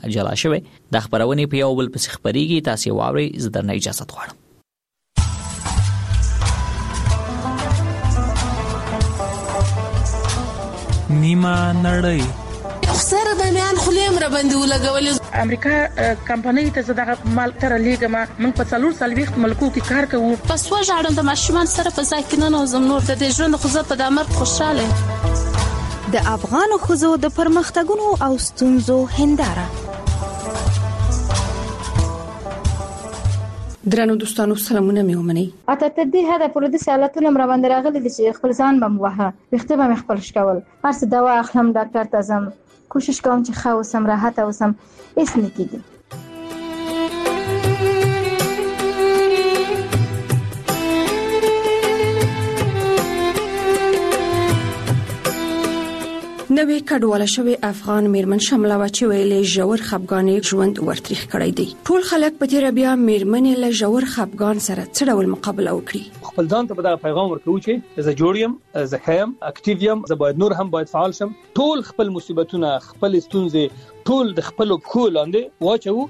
جلا شوی. د خبرونې په یو بل پسې خبريږي، تاسو واوري، زه درنه اجازه غواړم. نیمه نړۍ سره د میان خلیم را باندې ولګولې. امریکا کمپنۍ ته زداغه مال تر لیګه ما من په 4 ملکو کې کار کوو. پس وژاړم د ماشومان سره په ځای کې نه نوزم نور د دې ژوند خو زه په دامر خوشاله. د افغان ښځو د پرمختګونو او ستونزو هنداره. درنو دوستانو سلامونه مې ومنئ. اته تدې هدا پر دې سوالاتونه مر باندې راغلي دي چې خپل ځان بم وها وخته به خپل شکول هر څه دوا اخلم ډاکټر ته ځم کوشش کوم چې ښه اوسم راحت اوسم هیڅ نه کیږي. نوې کډواله شوی افغان میرمن شامله و چې ویلې ژور خپګانې ژوند ورتریخ کړی دی. ټول خلک په تیر بیا میرمنې له ژور خپګان سره څه ډول مقابله وکړي. خپل ځان ته دا پیغام ورکوي چې زه جوړیم، زه خیم، اکټیو یم، زه باید نور هم باید فعال شم. ټول خپل مصیبتونه، خپل ستونزې ټول د خپل پښو لاندې واچو.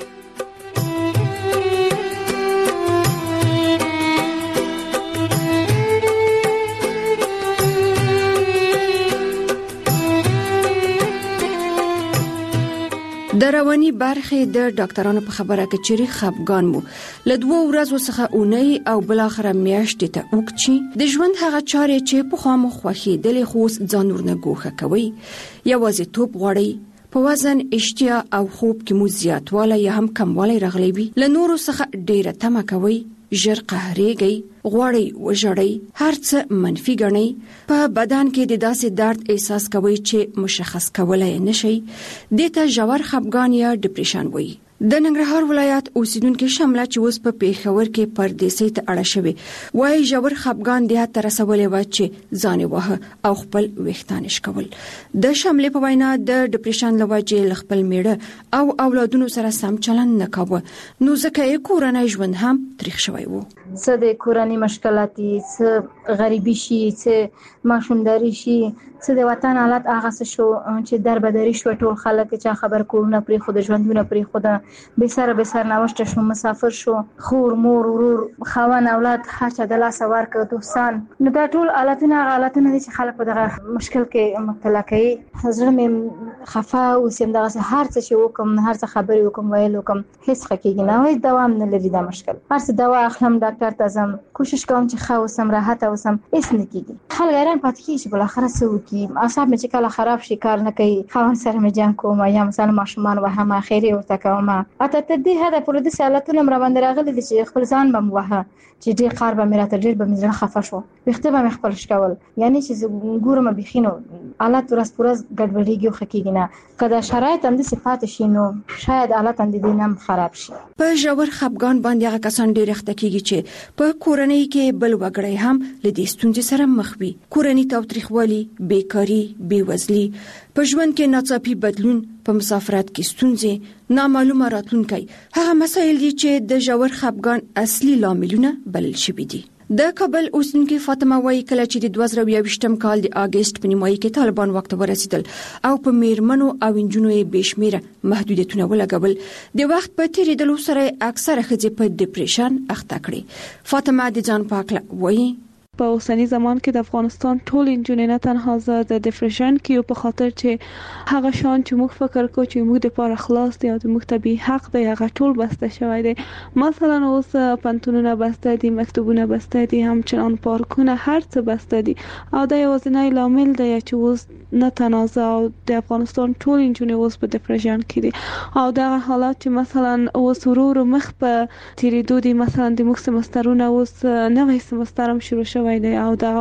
د رواني برخې د ډاکټرانو په خبره کې چې خپګان مو له 2 ورځې څخه اونۍ او بل اخره میاشتې ته وکړي. د ژوند هغه چارې چې په خامو خوخي د لخوس ځان ورنه ګوښه کوي، یوازې توپ غوړي، په وزن، اشتیا او خوب کې مو زیاتواله یا هم کموالی راغلی وي، له نورو څخه ډیره تمه کوي، ژر قهرېږي، غواړي وژړي، هر څه منفي ګڼي، په بدن کې د داسې درد احساس کوي چې مشخص کولای نشي. دته ژور خپګان یا ډیپریشن وایي. د ننګرهار ولایت اوسیدونکو شامله چې اوس په پیښور کې پردیسي ته اړه شوی وایي ژور خپګان د هات رسولې و چې ځان وه او خپل وختانش کول. د شاملې په وینا د ډیپریشن لوجې خپل میړه او اولادونو سره سم چلند نه کاوه، نو ځکه یې کورنۍ ژوند هم تریخ شوی وو. څه د کورنۍ مشکلاتي، څه غریبي شي، څه ماشومداري شي، څه د وطن حالت هغه څه شو چې دربدري شو. ټول خلک چې خبر کورونه پرې خود ژوندونه پرې خود به سر نوښت شو، مسافر شو، خور مور ورور خوان اولاد هر چا د لاس ورک دوستان. نو دا ټول حالتونه دي چې خلک په دغه مشکل کې مبتلا کوي. حضرت مې خفا او سیم دغه هر څه چې وکم، هر څه خبرې وکم، ویل وکم، هیڅ حقیقي نه وای، دوام نه لري دا مشکل. هر څه دوا اخلم ډاکټر ته ځم کوشش کوم چې ښه اوسم راحت اوسم هیڅ نه کیږي. خلک حیران پاتې کیږي بل اخر څه وکي. اعصاب مې چې کله خراب شي کار نه کوي، خوان سره مې جنگ کوم یا مثلا ماشومان وهم اخیری ورته کوم. اته تدې هدا پر دې سوالاتونه مر باندې راغلي دي چې خپل ځان بم وها چې ډېر قار به میراته ډېر به مزه خفه شو، وخته به خپل شکول، یعنی چې ګورم بخینو حالت ورځ پرځ ګډوډیږي او خکېږي نه. کله شرایط هم د صفات شي نو شاید حالت هم د دینم خراب شي. په ژور خپګان باندې هغه کسان ډېر اخته کیږي چې په کورنۍ کې بل وګړي هم له دې ستونزې سره مخ وي. کورنۍ تاوتریخوالي، بیکاری، بیوزلي، په ژوند کې ناڅاپي بدلون، په مسافرت کې ستونزې، نامعلومه راتلونکي، هغه مسایل دي چې د ژور خپګان اصلي لاملونه بلل شوي دي. د کابل اوسیدونکو فاطمه وایي کله چې د 2022م کال د اگست په نیمایي کې طالبان وخت ورسېدل او په میرمنو او انجونو یې بشمیره محدودیتونه ولګول، د وخت په تیریدلو سره اکثره ښځې په ډیپریشن اخته کړي. فاطمه د ځان په اړه وایي په اوسنی زمان کې د افغانستان ټول انجونې نه تنها د ډیپریشن کې او په خاطر چې هغه شان چې موږ فکر کوو چې موږ د پاره خلاص دی او د موږ طبي حق دی هغه ټول بسته شوی دی. مثلا اوس پنتونونه بسته دي، مکتوبونه بسته دي، همچنان پارکونه، هر څه بسته دي او دا یوازینی لامل دی چې اوس نه تنازع او د افغانستان ټول انجونې اوس په ډیپریشن کې دي او دا حالات چې مثلا اوس ورو مخ په تیریدو دي. مثلا د موږ سمسترونه اوس نوې سمستر هم شروع شوی دی او دا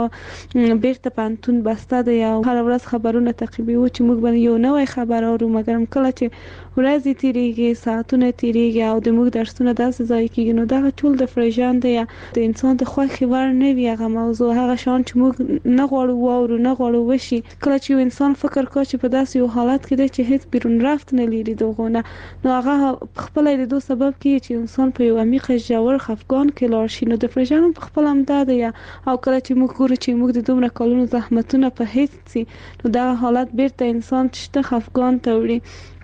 بیرته پانتون بسته دی او هر ورځ خبرونه تعقیبوي چې موږ باندې یو نوې خبر اورو، مګر کله چې ورځې تیریږي، ساعتونه تیریږي او د موږ درسونه داسې ځای کېږي، نو دا ټول ډیپریشن دی. د انسان د خوښي ور نه وي هغه موضوع، هغه شان چې موږ نه غواړو واورو، نه غواړو وشي. کله چې انسان فکر کوي چې په داسې یو حالت کې دی چې هیڅ بیرون رفت نه لري دغونه، نو هغه خپل د دوه سبب کې چې انسان په یو عمیق ژور خفګان کې لاړ شي. نو ډیپریشن په خپل هم دا دی او کله چې موږ ګورو چې موږ د دومره کلونو زحمتونه په هیڅ سي، نو دا حالت بیرته انسان چې خفګان ته وړي.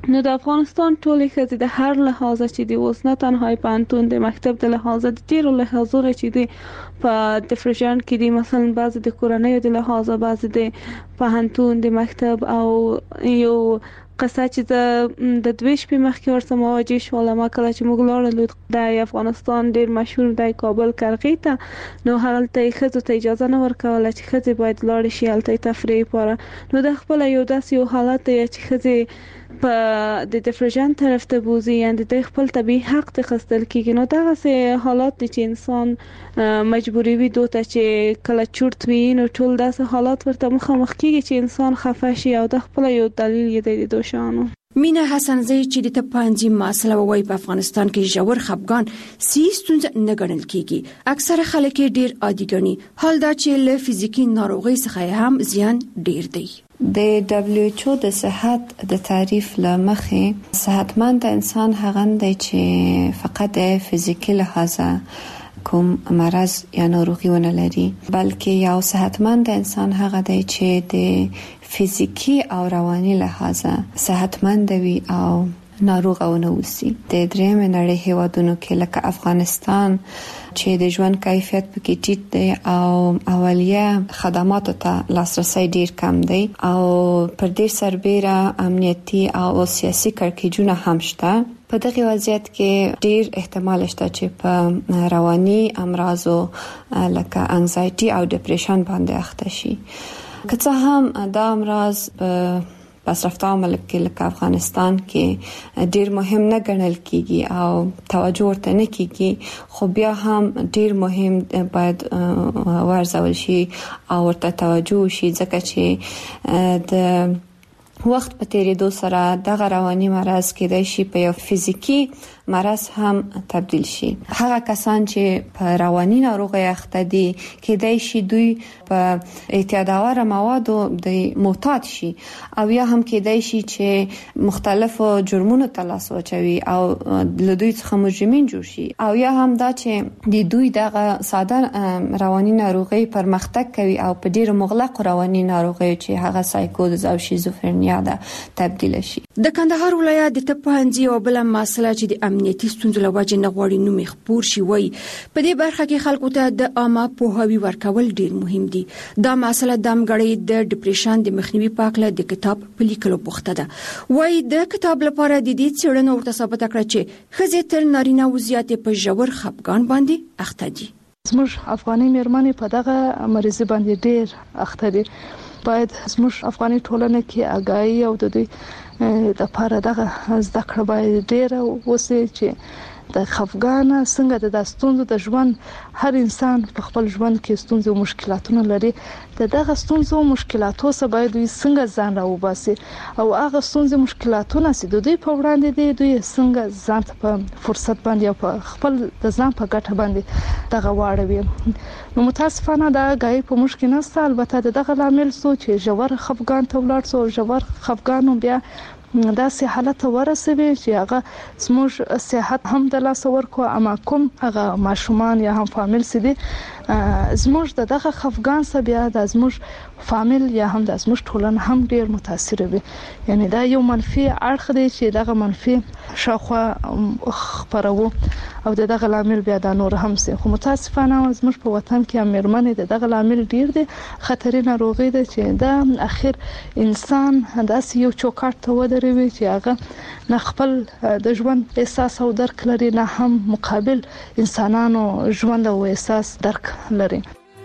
نو د افغانستان ټولې ښځې د هر لحاظه چې دی اوس نه تنها پوهنتون د مکتب د لحاظه د ډیرو لحاظونو چې دی په ډیفرنشن کې دی، مثلا بعضی د کورنۍ د لحاظه، بعضی د پوهنتون د مکتب، او یو قصه چې د دوی شپې مخکې ورسره مواجه شوم ما کله چې موږ لاړو د افغانستان ډیر مشهور د کابل کرغې ته، نو هلته ښځو ته اجازه نه ورکوله چې ښځې باید لاړې شي هلته تفریح لپاره. نو د خپل یو داسې یو حالت دی چې ښځې په د ډیفرنشن طرف ته بوزي، یعنی د خپل طبيعي حق ته خستل کیږي. نو دا څه حالات دي چې انسان مجبوری وي دوته چې کله چورت وي، نو ټول داسې حالات ورته مخامخ کیږي چې انسان خفه شي، او د خپل یو دلیل یې د دوشانو. مینا حسنزی چې د تپانځي مسله وای په افغانستان کې ژور خپګان ستونزه نه ګڼل کیږي. اکثره خلک ډیر عادي ګڼي، حال دا چې له فزیکی ناروغي څخه هم زیان ډیر دی. د WHO د صحت د تعریف لمخې صحتمند انسان هغه دی چې فقط فزیکی لحاظه کوم مرض یا ناروغي ونه لري، بلکې یو صحتمند انسان هغه دی چې د فزیکی او رواني لحاظه صحتمند وي او ناروغ او نه وسی. د درېم نړۍ هیوادونو کې لکه افغانستان چې د ژوند کیفیت پکې ټیټ دی او اولیه خدماتو ته لاسرسي ډیر کم دی، او پر دې سربېره امنیتي او سیاسي کړکېچونه هم شته. په دغه وضعیت کې ډیر احتمال شته چې په رواني امراضو لکه انزایټي او ډیپریشن باندې اخته شي. که څه هم دا امراض په پسرفته ملک کې لکه افغانستان کې ډیر مهم نه ګڼل کیږي او توجه ورته نه کیږي، خو بیا هم ډیر مهم باید ورزول شي او ورته توجه شي، ځکه چې د وخت په تیریدو سره دغه رواني مرض کېدای شي په یو فزیکی مرض هم تبدیل شي. هغه کسان چې په رواني ناروغي اخته دي کېدای شي دوی په اعتیادآور موادو د معتاد شي، او یا هم کېدای شي چې مختلفو جرمونو ته لاس واچوي او له دوی څخه مجرمین جوړ شي، او یا هم دا چې د دوی دغه ساده رواني ناروغي پرمختګ کوي او په ډیرو مغلق رواني ناروغي چې هغه سایکوز او شیزوفرنیا ده تبدیل شي. د کندهار ولایت د تپانځي او بل مسله چې د امنیتي ستونزو لوجه نه غواړي نو مخپور شي وای، په دې برخه کې خلکو ته د عامه پوهاوی ورکول ډیر مهم دي. دا مسله د امګړې د ډیپریشن د مخنیوي پاکله د کتاب په لیکلو بوخته ده. وای د کتاب لپاره د دې څېړنو ورته ثابت کړه چې ښځې تر نارینه وضعیت په ژور خپګان باندې اخته دي. زموږ افغاني میرمنې په دغه مریضي باندې ډیر اخته دي. باید زموږ افغاني ټولنه کې آگاهی او د دې د لپاره دغه زده کړه باید ډیر وسي چې د خفګان څنګه د ستونزو د ژوند هر انسان په خپل ژوند کې ستونزې او مشکلاتونه لري، دغه ستونزو او مشکلاتو سره باید څنګه ځان راوباسي او هغه ستونزې مشکلاتونه چې د دوی په وړاندې دي دوی څنګه ځان په فرصت باندې او په خپل د ځان په ګټه باندې دغه واړوي. نو متاسفانه دا غي په مشکل نشته، البته دغه لامل سو چې ژور خفګان ته ولاړ سو، ژور خفګان بیا دا سه حالت ورسوي چې هغه زموږ صحت هم د لاس ورکو، اما کوم هغه ماشومان یا هم فامیل سي دي زموږ دغه خفګان سره بیا د زموږ فامیل یا هم د زموږ ټولنه هم ډیر متاثر وي. یعنی دا یو منفي اړخ دی چې دغه منفي شاخوا خبرو او دغه لامل بیا د نور هم سي. خو متاسفانه زموږ په وطن کې امرمنې دغه لامل ډیر دي، خطرې ناروغي ده چې دا اخر انسان داسې یو چوکاټ ته ودروي چې هغه نه خپل د ژوند احساس او درک لري، نه هم مقابل انسانانو ژوند او احساس درک لري.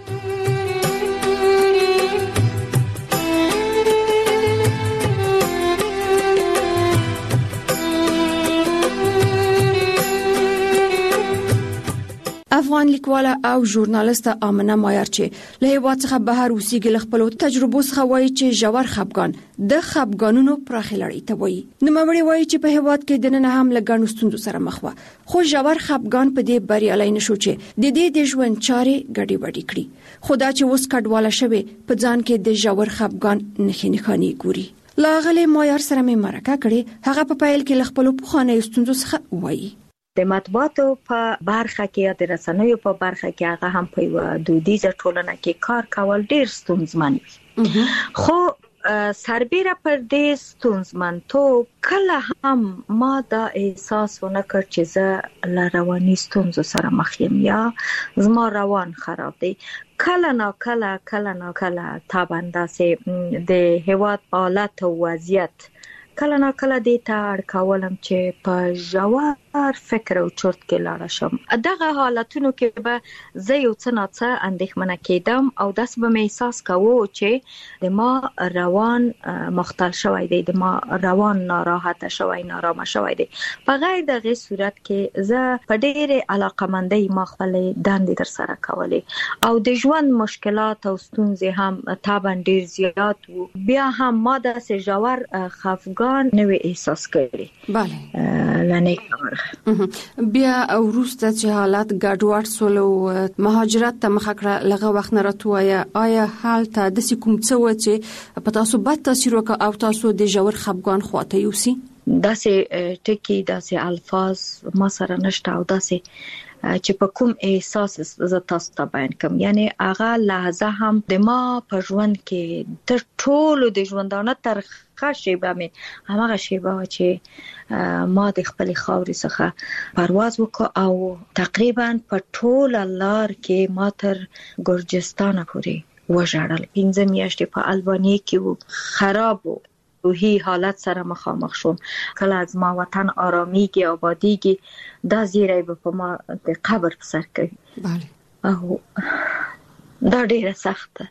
افغان لیکواله او ژورنالیسته آمنه مایار چې له هیواد څخه بهر اوسېږي خپل تجربو څخه وایي چې ژور خپګان د خپګانونو پراخه لړۍ ته وایي. نوموړي وایي چې په هیواد کې د نن هم لګانو ستونزو سره مخ وه، خو ژور خپګان په دې بریالي نشو چې د دې د ژوند چارې ګډې وډې کړي. خدا چې اوس کډواله شوه په ځان کې د ژور خپګان نښانې ګوري. لاغله مایار سره مې مرکه کړې، هغه په پیل کې خپل پخوانی ستونزو څخه وایي. د مطبوعاتو په برخه کې د رسنیو په برخه کې هغه هم په دودیزه ټولنه کې کار کول ډیر ستونزمن وي. خو سربېره پر دې ستونزمنتوب کله هم ما دا احساس ونه کړ چې زه له رواني ستونزو سره مخ یم یا زما روان خراب دی. کله نا کله طبعا داسې د هیواد حالت او وضعیت کله نا کله دې ته اړ کولم چې په ژور فکر او چرت کې لاړ شم. دغه حالتونو کې به زه یو څه ناڅه اندېښمنه کېدم او داسې به مې احساس کوو چې د ما روان مختل شوی دی، د ما روان ناراحته شوی، نارامه شوی دی. په غیر دغه صورت کې زه په ډېرې علاقمندۍ ما خپلې دندې ترسره کولې او د ژوند مشکلات او ستونزې هم طبعا ډېر زیات وو. بیا هم ما داسې ژور خفګان نه وی احساس کړی. بله لنی بیا وروسته چې حالات ګډوډ سول او مهاجرت ته مخه کړه لغه وخت نه راتوایا، آیا حالت د کوم څه و چې په تاسو بد تاثیر وکړ او تاسو د ژور خفګان خواته یوسي؟ داسې ټکی داسې الفاظ ما سره نشته او داسې چې په کوم احساس زه تاسو ته بیان کوم. یعنی هغه لحظه هم د ما په ژوند کې تر ټولو د ژوندانه ترخه شیبه مې هماغه شیبه چې ما د خپل خاورې څخه پرواز وکړ او تقریبا په ټول لار کې ما تر ګرجستان پورې وژړل. 15 میاشتې په البانیه کې و، خراب و، روحي حالت سره مخامخ شوم. کله از ما وطن آرامیږي آبادیږي دا زیری به په ما د قبر په سر کوي. بله او دا ډیره سخته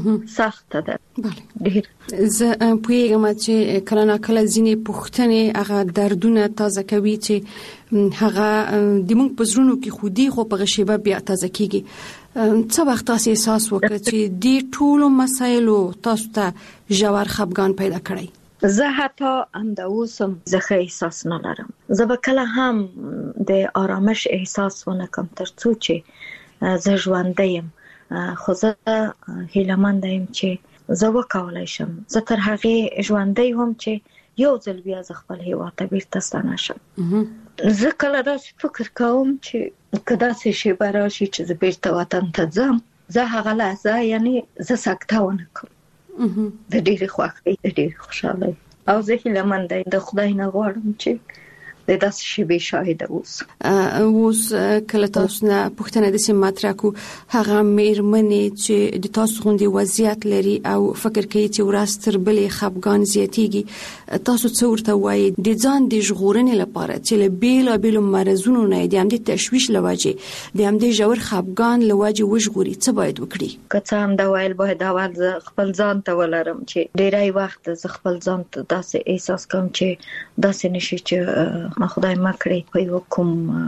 ده. بله ډیر. زه پوهیږم چې کله نا کله ځینې پوښتنې هغه دردونه تازه کوي چې هغه د موږ په زړونو کې خودي خو په غشيبه بیا تازه کیږي. څه وخت تاسو احساس وکړ چې د ټولو مسایلو تاسو ته ژور خفګان پیدا کړی؟ زه حتی همدا اوسم زه احساس نه لرم. زه به کله هم د آرامش احساس ونه کوم تر څو چې زه ژوندی یم. خو زه هیله‌مند یم چې زه وکولای شم. زه تر هغه ژوندی وم چې یو ځل بیا زه خپل هیواد ته بیرته ستنه شم. زه کله داسې فکر کوم چې که داسې شیبه راشي چې زه بیرته وطن ته ځم، زه هغه لحظه یعنی زه سکته ونه کوم. د ډېرې خوښۍ، د ډېرې خوشحالۍ او زه هیله‌مند یم د خدای نه غواړم چې د داسې شیبې شاهد اوس کله تاسو نه پوښتنه د سم مطرح کو هغه میرمنې چې د تاسو غوندي وضعیت لري او فکر کوي چې ورځ تر بلې خفګان زیاتیږي، تاسو څه ورته وایي د ځان د ژغورنې لپاره چې له بیلابیلو مرزونو نه د همدې تشویش لوجه د همدې ژور خفګان لوجه وژغوري؟ څه باید وکړي؟ که څه هم دا ویل باید اول خپل ځان ته ولرم چې ډیری وخت زه خپل ځان ته داسې احساس کوم چې داسې نشي چې خدای مکړي په یو کوم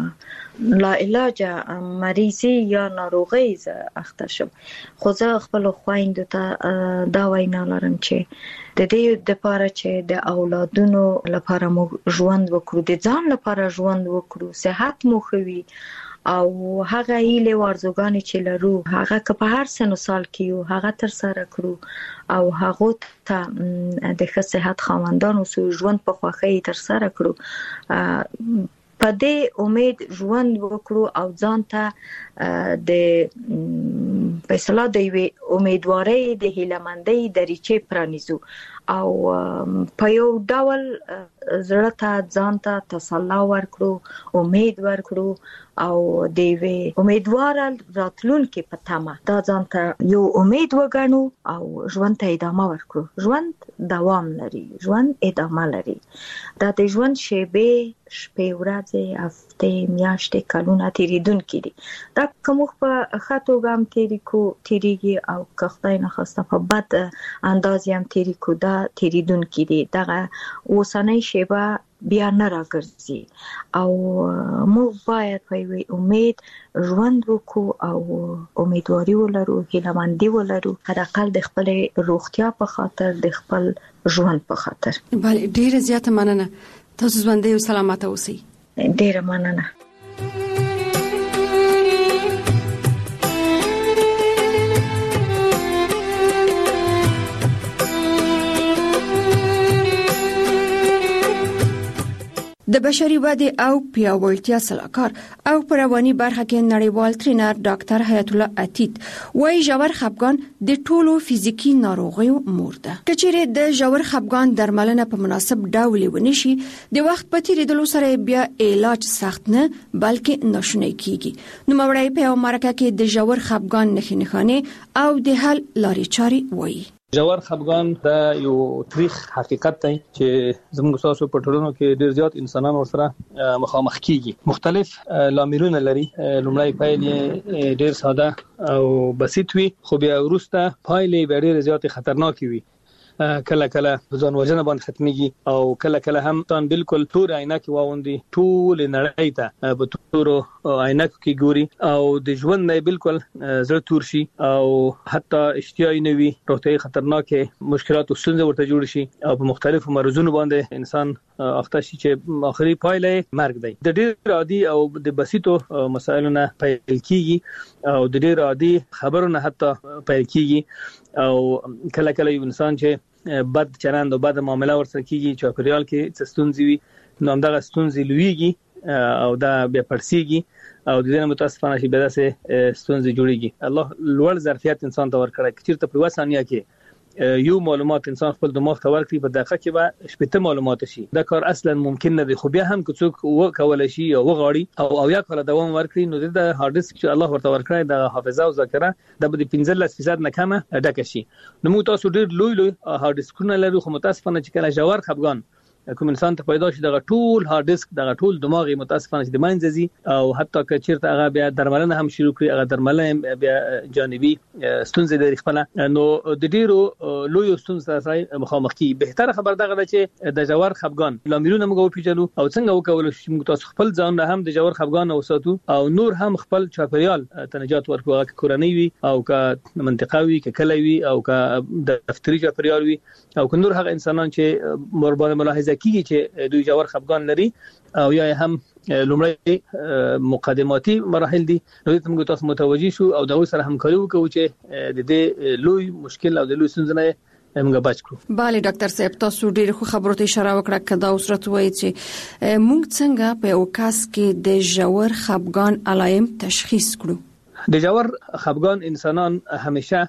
لا علاج مریضي یا ناروغي زه اخته شم. خو زه خپل خويندو ته دا وینا لرم چې د دې لپاره چې د اولادونو لپاره مو ژوند وکړو، د ځان لپاره ژوند وکړو، صحت مو خوي او هغه هیله ورزګانی چې لرو هغه که په هر سن سال کې یو هغه تر سره کړو او هغه ته د ښه صحت خاوندانو سو ژوند په خوخي تر سره کړو. په دې امید ژوند وکړو او ځان ته د فیصله د امیدوارۍ د هیلمندۍ دریچې پرانیزو او په یو ډول زړه ته ځان ته تسلا ورکړو، امید ورکړو او د امیدوار راتلونکي په تمه دا ځان ته یو امید وګڼو او ژوند ته ادامه ورکړو. ژوند دوام لري، ژوند ادامه لري. دا د ژوند شپې ورځې هفته میاشتې کلونه تیریدونکي دي. دا کوم په خاطو غم تیریږي او که خدای نخواسته په بد انداز هم تیریکو دا تیریدونکي دي. دغه اوسنۍ شیبه بیا نه راګرځي او موږ باید په یو امید ژوند وکړو او امیدواري ولرو، هیله‌مندي ولرو، حداقل د خپل روغتیا په خاطر، د خپل ژوند په خاطر. بله ډیره زیاته مننه. تاسو ژوندۍ او سلامت اوسئ. ډیره مننه. د بشري ودې او پیاوړتیا سلاکار او په رواني برخه کې نړیوال ټرینر ډاکټر حیات الله عتیق وايي ژور خپګان د ټولو فزیکی ناروغیو مور ده. کچېرې د ژور خپګان درملنه په مناسب ډول ونشي د وخت په تیریدلو سره بیا علاج سخت نه بلکې ناشونی کیږي. نو مورای په امریکا کې د ژور خپګان نښې او د حل لارې چارې وایي. ژور خپګان دا یو تاریخ حقیقت دی چې زموږ تاسو په ټولنو کې ډیر زیات انسانان ورسره مخامخ کیږي. مختلف لاملونه لري. لومړی پایلې ډیر ساده او بسيط وي، خو بیا وروسته پایلې ډیر زیات خطرناک وي. کله کله ځان وژنه باندې ختميږي او کله کله هم تان بالکل تور عینکې واوندي ټول نړۍ ته په تور عینکو کې ګوري او د ژوند نه بالکل زړه تور شي او حتی اشتیاي نوي روغتي خطرناکه مشکلات او ستونزې ورته جوړ شي او په مختلفو مرزونو باندې انسان اخته شي چې اخري پایله مرګ دی. د ډېر عادي او د بسيطو مسایلو نه پیل کیږي او د ډېر عادي خبرو نه حتی پیل کیږي او کله کله یو انسان چې بد چلند او بد معاملې ورسره کیږي چې پریال کې ستونزې وي نو همدغه ستونزې لویږي او دا بیا پرسیږي او د دې متاسفانه شي به داسې ستونزې جوړيږي. الله لوړ ظرفیت انسان ته ورکړي چې په پروا ثانیه کې یو معلومات انسان خپل دماغ ته ورکړي په دقیقه کې به شپته معلومات شي. دا کار اصلا ممکن نه دی، خو بیا هم که څوک وکول شي او وغاړي او یا کله دوام ورکړي نو د هارد ډیسک چې الله ورته ورکړي د حافظه او ذاکره د 15% نه کمه ډکه شي. نو موږ تاسو ډیر لوی هارد ډیسکونه لرو، خو متاسفانه چې کله ژور خپګان کوم انسان ته پیدا شي دغه ټول هارد ډیسک دغه ټول دماغي متاسفانه د ماینځي او حتی که چیرته هغه بیا درملنه هم شروع کړي هغه درملنه بیا جانبي ستونزې لري خپل نو د ډیرو لوی ستونزې سره مخامخ کی. بهتره خبر دغه چې د ژور خپګان لاملونه موږ پیژنو او څنګه وکول شي موږ تاسو خپل ځان هم د ژور خپګان وساتو او نور هم خپل چاپریال تنجات ورکو که کورنۍ وي او که منطقوي که کلوي او که دفتري چاپریال وي او که نور هغه انسانان چې مربوطه ملاحظه کیږي چې دوی ژور خپګان لري او یا هم لومړی مقدماتي مراحل دي نو موږ تاسو متوجي شو او دغه سره همکاري وکړو چې د دې لوی مشکل او د لوی ستونزې نه موږ بچ کړو. bale ډاکټر صاحب تاسو ډېر خو خبرو ته اشاره وکړه کدا اوس راته وایي چې موږ څنګه په اوکاس کې د ژور خپګان علایم تشخیص کړو. د ژور خپګان انسانان همیشه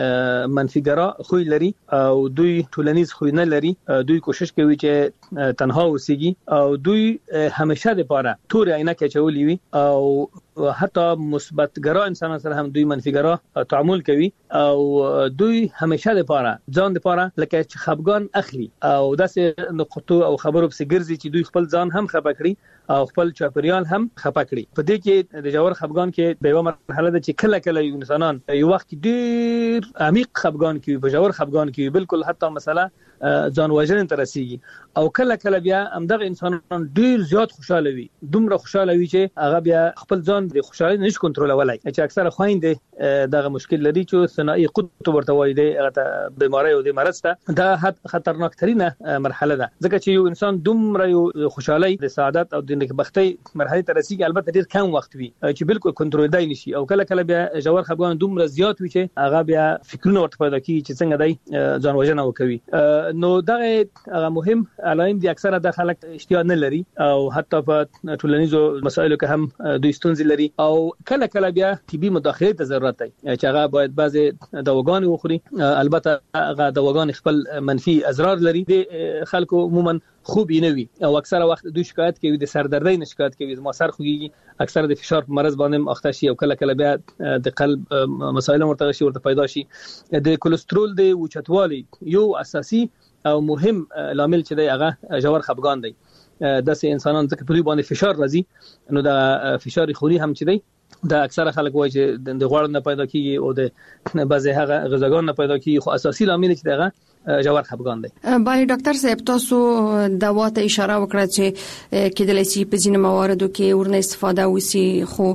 منفیګرا خوې لري او دوی ټولنیز خوې نه لري. دوی کوشش کوي چې تنها اوسېږي او دوی همیشه د پاره تور عینکې چولې وي او حتی مثبت ګرا انسانان سره هم دوی منفیګرا تعامل کوي او دوی همیشه د پاره ځان د پاره لکه چې خپګان اخلي او داسې نقطو او خبرو په ګرځي چې دوی خپل ځان هم خپه کړي او خپل چاپریال هم خپه کړي. په دې کې د ژور خپګان کې به یو مرحله ده چې کله کله انسانان یو وخت ډیر عمیق خپګان کې په ژور خپګان کې بالکل حتی مسله ځان وژنې ته رسیږي او کله کله بیا همدغه انسانان ډیر زیات خوشاله وي، دومره خوشاله وي چې هغه بیا خپل ځان د خوشالۍ نشي کنټرولولای چې اکثره خويندې دغه مشکل لري چې ثنائي قطب ورته وایي د بیماری او د مرض ته دا خطرناک ترينه مرحله ده ځکه چې یو انسان دومره یو خوشالۍ د سعادت او د نیکبختۍ مرحله ته رسیږي البته ډیر کم وخت وي چې بالکل کنټرول نشي او کله کله بیا ژور خپګان دومره زیات وي چې هغه بیا فکرونه ورته پیدا کوي چې څنګه دی ځان وژنه وکوي. نو دغه مهم علائم دي اکثره د خلک اشتیا نه لري او حتی په ټولنیزو مسایلو کې هم دوی ستونزې لري او کله کله بیا طبي مداخله ته ضرورت دی چې هغه باید بعضي دواګان وخوري. البته هغه دواګان خپل منفي اضرار لري. د خلکو عموما خوب نه وي او اکثره وخت دوی شکایت کوي د سردردۍ نه شکایت کوي، ما سر خوږي، اکثره د فشار په مرز باندې اخته شي او کله کله بیا د قلب مسایل ورته پیدا شي. د کولېسترول د اوچتوالي یو اساسي او مهم لامل چې دی هغه ژور خپګان دی. داسې انسانان ځکه په دوی باندې فشار راځي نو د فشار خوري هم چې دی دا اکثره خلک وایي چې د غوړ نه پیدا کیږي او د بعضی هغه غذاګان نه پیدا کیږي، خو اساسي لامل چې دغه ژور خپګان دی. بله ډاکټر صاحب تاسو دوا ته اشاره وکړه چې کېدلای شي په ځینو مواردو کې ورنه استفاده وسی، خو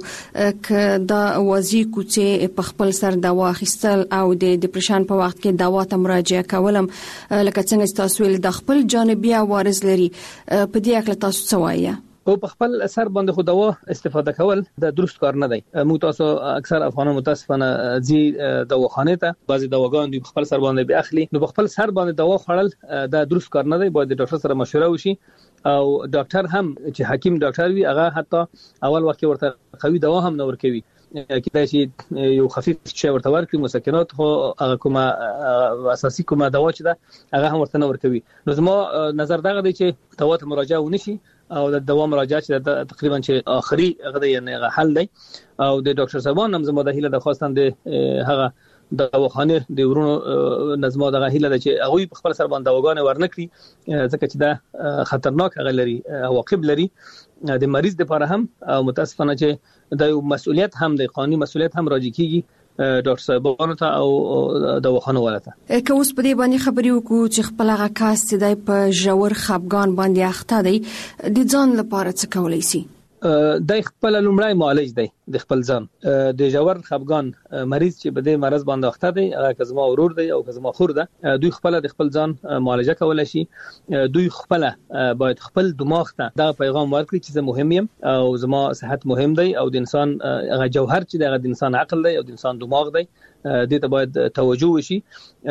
ک دا وازی کوڅه په خپل سر دوا اخیستل او د ډیپریشن په وخت کې دوا ته مراجعه کولم لکه څنګه تاسو ویل د خپل جانبي عوارض لري، په دې اړه تاسو څه وایي؟ او په خپل اثر باندې خو دوا استفاده کول د درست کار نه دی. موږ تاسو اکثر افغانان متاسفانه زی دواخانه ته بعضی دواګان د خپل سر باندې به اخلي، نو په خپل سر باندې دوا خړل د درست کار نه دی. باید د ډاکټر سره مشوره وشي او ډاکټر هم چې حکیم ډاکټر وي هغه حتی اول وخت ورته قوي دوا هم نه ورکوي کله چې یو خفیف شی ورته ورکړي مسکنات خو هغه کومه اساسي کومه دوا چې ده هغه هم ورته نه ورکوي. نو زما نظر دغه دی چې دوا ته مراجعه ونشي او د دوا مراجعه چې تقریبا چې اخري هغه یعنی حل دی او د ډاکټر صاحبان هم زما د هیله د خواستان د هغه د دواخانه د ورونو نظم دغه هیله ده چې هغه په خپل سر باندې دواګانې ورنکړي ځکه چې دا خطرناک هغه لري عواقب لري د مریض لپاره هم او متاسفانه چې د مسؤلیت هم د قانوني مسؤلیت هم راځي کیږي ډاکټر صاحبانو ته او دواخانه ولته. که اوس په دې باندې خبرې وکړو چې خپل هغه کاس چې د په ژور خپګان باندې اخته دی د ځان لپاره څه کولای شي؟ د خپل لومړی معالج دی د خپل ځان د ژور خپګان مریض چې په دې مرض باندې اخته دی هغه کزما ورور دی او کزما خور ده دوی خپل د خپل ځان معالجه کولای شي. دوی خپل باید خپل دماغ ته دا پیغام ورکړي چې زه مهم یم او زما صحت مهم دی او د انسان هغه جوهر چې د انسان عقل دی او د انسان دماغ دی دې ته باید توجه وشي.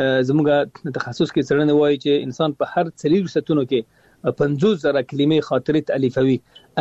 زموږ تخصص کې څرنه وایي چې انسان په هر 4 ساعتونو کې 50,000 کلمې خاطرې تالیفوي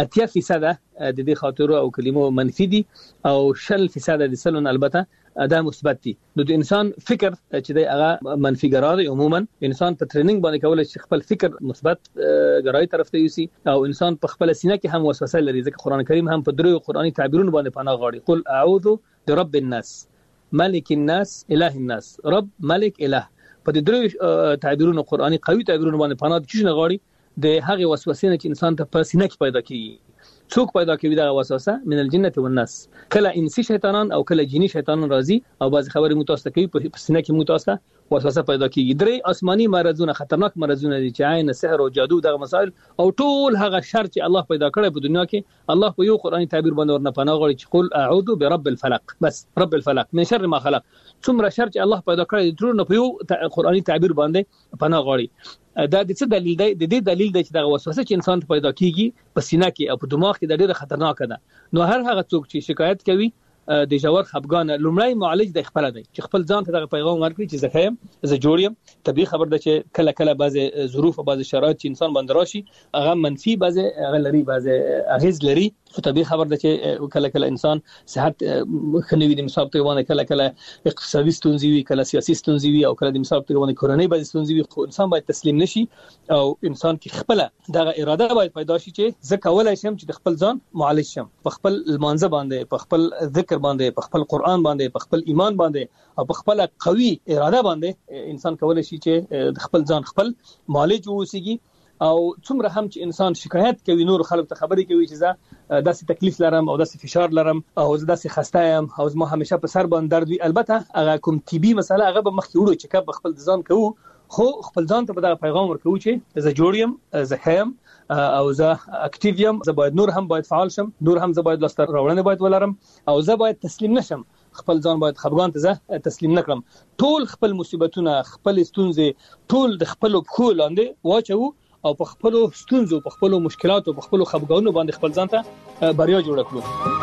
80% د دې خاطرو او کلمو منفي دي او 10% د سلون البته دا مثبت دي. نو د انسان فکر چې دی هغه منفي ګرای عموما انسان په ټریننګ باندې کولای شي خپل فکر مثبت ګرای طرف ته یوسي او انسان په خپل سینه کې هم وسوسه لري ځکه قران کریم هم په درو قرآني تعبیرونو باندې پناه غواړي. قل اعوذ برب الناس ملک الناس اله الناس رب ملک اله په درو تعبیرونو قرآني قوي تعبیرونو باندې پناه د چی غواړي د هغه وسوسې نه چې انسان ته په سینه کې پیدا کیږي. څوک پیدا کوي دا وسوسه من الجنه والناس کله انسی شیطانان او کله جنی شیطانان راځي او بعض خبرې متوسط کوي په سینه کې متوسط وسوسه پیدا کیږي. درې آسماني مرزونه خطرناک مرزونه دي چې عین سحر او جادو دغه مسائل او ټول هغه شر چې الله پیدا کړی په دنیا کې الله په یو قرآني تعبیر باندې ورنه پناه غواړي چې قل اعوذ برب الفلق بس رب الفلق من شر ما خلق. څومره شر چې الله پیدا کړی ټول په یو قرآني تعبیر باندې پناه غواړي. دا د څه دلیل دی؟ د دې دلیل دی چې دا وسوسه چې انسان ته پیدا کیږي په سینه کې او په دماغ کې د ډېر خطرناک ده. نو هر هغه څوک چې شکایت کوي د ژور خپګان لومړی معالج د خپل دی چې خپل ځان ته دغه پیغام ورکړي چې زه خیم زه جوړ یم. طبيعي خبر ده چې کله کله بعضی ظروف او بعضی شرایط چې انسان باندې راشي هغه منفي بعضی هغه لري بعضی اغیز لري. خو طبيعي خبر ده چې کله کله انسان صحت خنوي د مصاب ته ونه کله کله اقتصادي ستونزې وي کله سیاسي ستونزې وي او کله د مصاب ته ونه کورنۍ بعضی ستونزې وي. خو انسان باید تسلیم نشي او انسان کې خپل دغه اراده باید پیدا شي چې زه کولای شم چې د خپل ځان معالج شم په خپل المانزه باندې په خپل ذکر باندې په خپل قرآن باندې په خپل ایمان باندې او په خپل قوي اراده باندې انسان کولای شي چې د خپل ځان خپل معالج ووسیږي. او څومره هم چې انسان شکایت کوي نور خلک ته خبرې کوي چې زه داسې تکلیف لرم او داسې فشار لرم او زه داسې خسته یم او زما همیشه په سر باندې درد وي. البته هغه کوم طبي مسله هغه به مخکې وړو چې کب خپل ځان کوو خو خپل ځان ته به دا پیغام ورکوو چې زه جوړ یم زه خیم او زه اکټیو یم زه باید نور هم باید فعال شم نور هم زه باید لاسته راوړنې باید ولرم او زه باید تسلیم نشم. خپل ځان باید خپګان ته زه تسلیم نکړم. ټول خپل مصیبتونه خپل ستونزې ټول د خپل پخو لاندې واچو او په خپل ستونزو په خپل مشکلاتو په خپل خپګانونو باندې خپل ځان ته بریا جوړ کړو.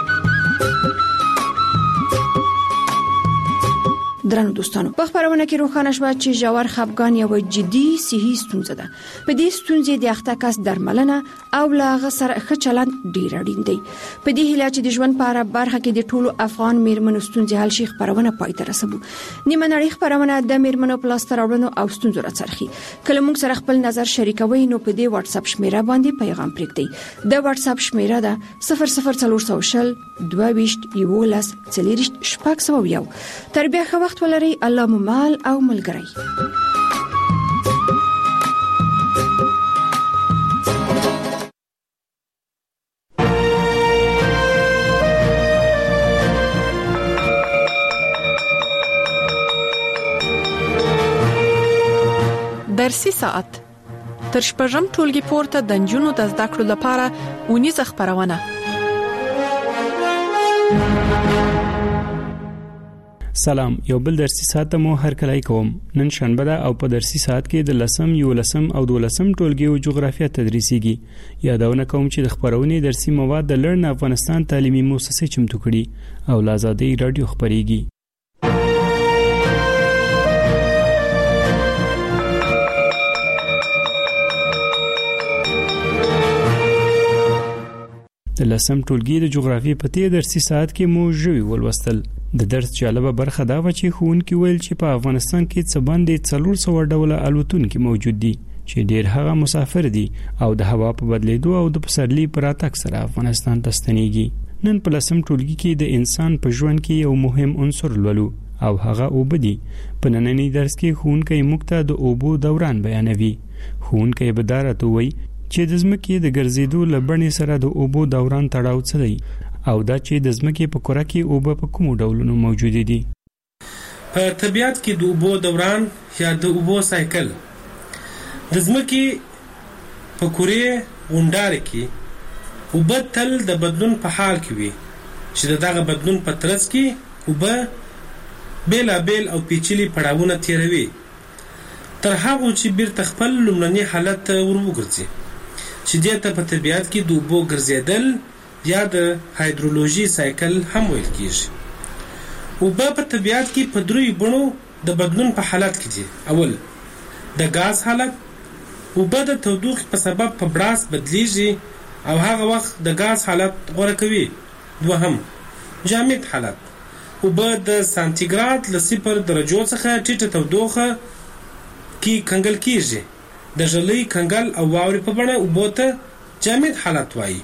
درنو دوستانو په خبرونه کې روښانه شو چې ژور خپګان یو جدي صحي ستونزه ده. په دې ستونزې د اخته کس درملنه او لا سره ښه چلند ډیر اړین دی. په دې هیله چې د ژوند په اړه برخه کې د ټولو افغان میرمنو ستونزې حل شي خبرونه پای ته رسوو. نیمه نړۍ خبرونه د میرمنو په لاس راوړنو او ستونزو راڅرخي. کله موږ سره خپل نظر شریکوي نو په دې واتس اپ شمیره باندې پیغام پرېږدئ. د واتس اپ شمیره ده 00400 22 11 40 شپږ. تر بیا ښه وخت ولري. الله مو مال او ملګری. درسي ساعت تر شپږم ټولګي پورته د نجونو د زده کړو لپاره اونیزه خبرونه. سلام، یو بل درسي ساعت مو هر کله کوم. نن شنبه ده او په درسي ساعت کې د 10 11 او 12 ټولګي او جغرافیه تدریسيږي. یادونه کوم چې د خبرونې درسي مواد د لرن افغانستان تعلیمي مؤسسه چمتو کړي او لازادي رادیو خبريږي. د لسم ټولګي د جغرافیې په تیر درسي ساعت کې مو ژوي ولوستل. د درس جالبه برخه دا و چې ښوونکي ویل چې په افغانستان کې څه باندې 400 ډوله الوتونکي موجود دي چې ډیر هغه مسافر دي او د هوا په بدلیدو او د پسرلي پر راتګ سره افغانستان ته ستنېږي. نن په لسم ټولګي کې د انسان په ژوند کې یو مهم عنصر لولو او هغه اوبه دي. په نننی درس کې ښوونکی موږ ته د اوبو دوران بیانوي. ښوونکی به دا راته وایي چې د ځمکې د ګرځېدو له بڼې سره د اوبو دوران تړاو څه دی او دا چې د ځمکې په کره کې اوبه په کومو ډولونو موجود دي. په طبیعت کې د اوبو دوران یا د اوبو سایکل د ځمکې په کره غونډاره کې اوبه تل د بدلون په حال کې وي چې دغه بدلون په ترڅ کې اوبه بیلابیل او پیچلي پړاوونه تیروي تر هغه چې بیرته خپل لومړني حالت ته وروګرځي چې دې ته په طبیعت کې د اوبو ګرځېدل یا د هایدرولوژي سایکل هم ویل کېږي. اوبه په طبیعت کې په دریو بڼو د بدلون په حالت کې دي. اول د غاز حالت، اوبه د تودوخې په سبب په براس بدلیږي او هغه وخت د غاز حالت غوره کوي. دوهم جامد حالت، اوبه د سانتیګراد له 0 درجو څخه ټیټه تودوخه کې کنګل کیږي. د ژلۍ کنګل او واورې په بڼه اوبو ته جامد حالت وایي.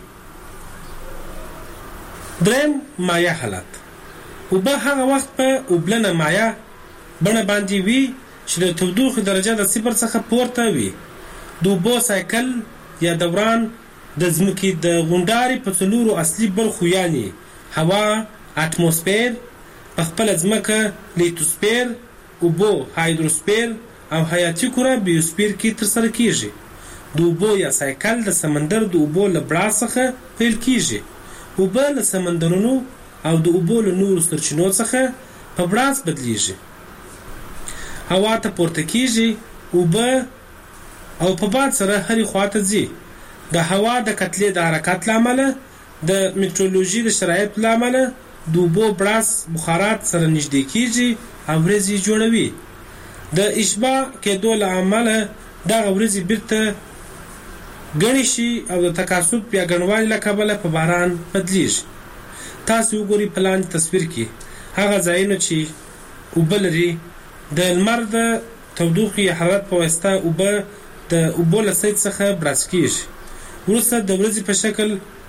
دریم مایع حالت، اوبه هغه وخت په اوبلنه مایع بڼه باندې وي چې د تودوخې درجه د 0 څخه پورته وي. د اوبو سایکل یا دوران د ځمکې د غونډارې په 4 اصلي برخو یعنی هوا، اتموسفیر، په خپله ځمکه لیتوسفیر، اوبو هایدروسفیر او حیاتي کره بیوسفیر کې ترسره کیږي. د اوبو یا سایکل د سمندر د اوبو له براس څخه پیل کیږي. اوبه له سمندرونو او د اوبو له نورو سرچینو څخه په براس بدلیږي. هوا ته پورته کیږي، اوبه او په باد سره هرې خواته ځي. د هوا د کتلې د حرکت لامل، د میټرولوژي د شرایطو لامل د اوبو براس بخارات سره نږدې کیږي او ورېځې جوړوي. د اشباع کېدو له امله دغه ورېځې بیرته ګڼې شي او د تکاثف یا ګڼوالي له کبله په باران بدلیږي. تاسو وګورئ په لاندې تصویر کې هغه ځایونه چې اوبه لري. د لمر د تودوخې یا حرارت په واسطه اوبه د اوبو له سید څخه براس کیږي. وروسته د ورځې په شکل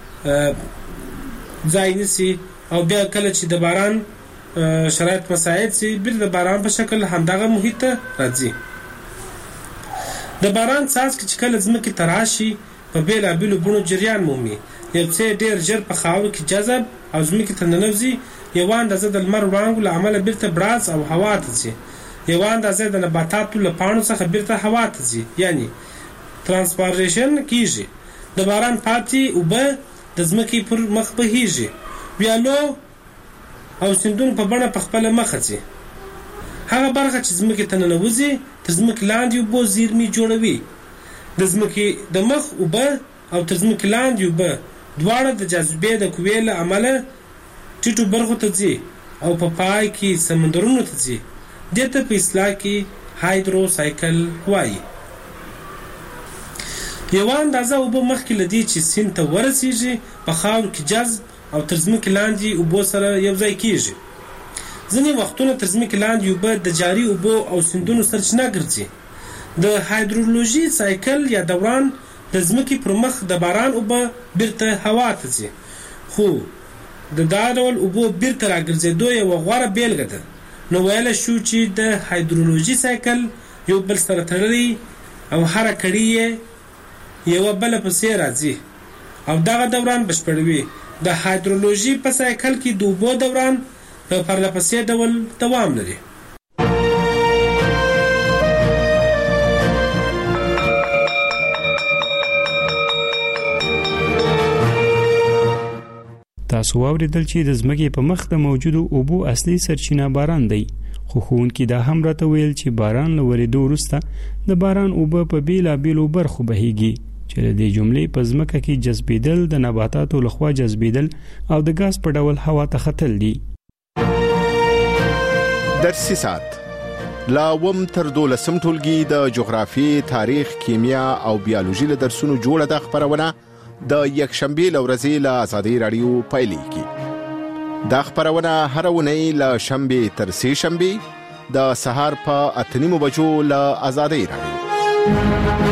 ځای نیسي او بیا کله چې د باران شرایط مساعد سي بیرته د باران په شکل همدغه محیط ته راځي. د باران څاڅکي چې کله ځمکې ته راشي په بېلابېلو بڼو جریان مومي. یو څه ډېر ژر په خاورو کې جذب او ځمکې ته ننوځي. یوه اندازه د لمر وړانګو له امله بیرته براز او هوا ته ځي. یوه اندازه د نباتاتو له پاڼو څخه بیرته هوا ته ځي، یعنی ترانسپاریشن کیږي. د باران پاتې اوبه د ځمکې پر مخ بهیږي، ویالو او سیندونو په بڼه په خپله مخه ځي. هغه برخه چې ځمکې ته ننوځي تر ځمکې لاندې اوبو زیرمې جوړوي. د ځمکې د مخ اوبه او تر ځمکې لاندې اوبه دواړه د جاذبې د قوې له امله ټیټو برخو ته ځي او په پای کې سمندرونو ته ځي. دې ته په اصطلاح کې هایدرو سایکل وایي. یوه اندازه اوبه مخکې له دې چې سیند ته ورسیږي په خاورو کې جذب او تر ځمکې لاندې اوبو سره یو ځای کیږي. ځینې وختونه تر ځمکې لاندې اوبه د جاري اوبو او سیندونو سرچینه ګرځي. د هایدرولوژي سایکل یا دوران د ځمکې پر مخ د باران اوبه بیرته هوا ته ځي، خو د دا ډول اوبو بیرته راګرځېدو یوه غوره بیلګه ده. نو ویلی شو چې د هایدرولوژي سایکل یو بل سره تړلی او هره کړي یې یوه بله پسې راځي او دغه دوران بشپړوي. د هایدرولوژي په سایکل کې د اوبو دوران په پرلهپسې ډول دوام لري. تاسو واوریدل چې د ځمکې په مخ د موجودو اوبو اصلي سرچینه باران دی، خو ښوونکي دا هم راته ویل چې باران له ورېدو وروسته د باران اوبه په بېلابېلو برخو بهیږي چې د دې جملې په ځمکه کې جذبېدل، د نباتاتو لخوا جذبېدل او د ګاز په ډول هوا ته ختل دي. درسي ساعت لا وم تر 12 ټولګي د جغرافي، تاریخ، کیمیا او بیولوژي له درسونو جوړه د خبرونه د یکشنبه لورځي له ازادي رادیو پایلیږي. دا خبرونه هر ونی له شنبه تر سه شنبه د سهار په 8:30 بجو له ازادي رادیو.